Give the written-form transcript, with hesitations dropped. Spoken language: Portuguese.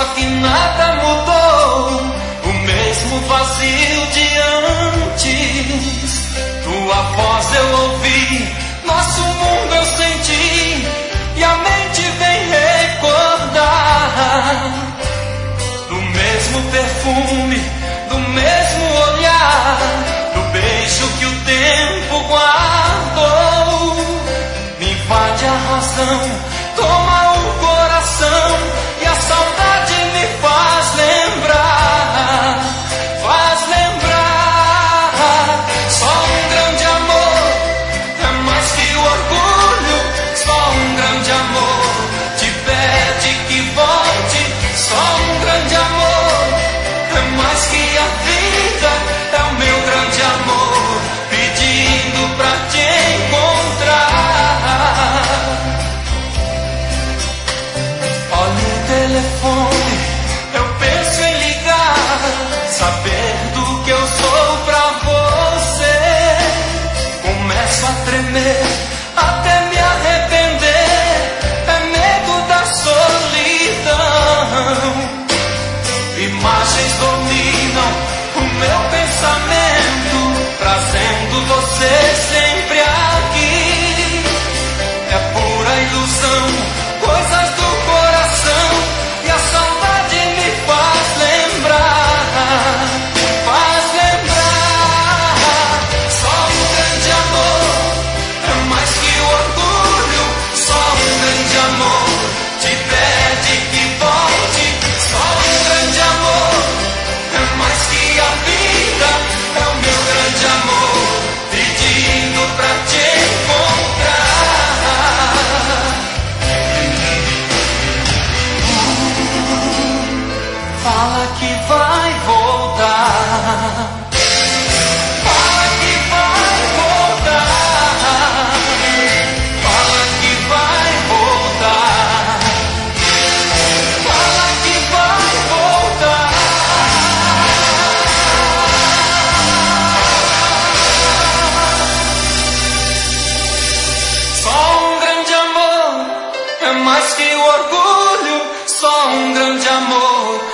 só que nada mudou, o mesmo vazio de antes. Tua voz eu ouvi, nosso mundo eu senti, e a mente vem recordar do mesmo perfume, do mesmo olhar, do beijo que o tempo guardou. Me invade a razão, toma o coração, e a saudade me faz lembrar, faz lembrar. Só um grande amor é mais que o orgulho, só um grande amor te pede que volte. Só um grande amor é mais que a vida, é o meu grande amor pedindo pra te encontrar. Olha o telefone, eu penso em ligar, saber do que eu sou pra você. Começo a tremer, até me arrepender, é medo da solidão. Imagens dominam o meu pensamento, trazendo você sempre aqui. É pura ilusão, coisas do coração, e a saudade me faz lembrar, faz lembrar. Só um grande amor é mais que o orgulho, só um grande amor te pede que volte. Só um grande amor é mais que a vida, é o meu grande amor pedindo pra te encontrar. Fala que vai voltar, fala que vai voltar, fala que vai voltar, fala que vai voltar. Só um grande amor é mais que o orgulho, só um grande amor